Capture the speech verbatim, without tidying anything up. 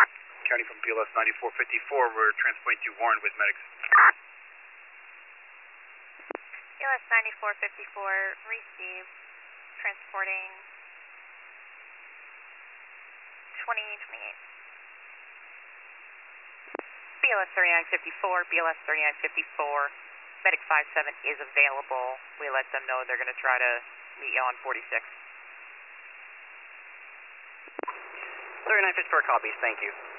County from B L S ninety-four fifty-four, we're transporting to Warren with medics. B L S ninety-four fifty-four, received, transporting twenty twenty-eight. B L S thirty-nine fifty-four, B L S thirty-nine fifty-four, medic five seven is available. We let them know they're going to try to meet you on forty-six. thirty-nine fifty-four copies, thank you.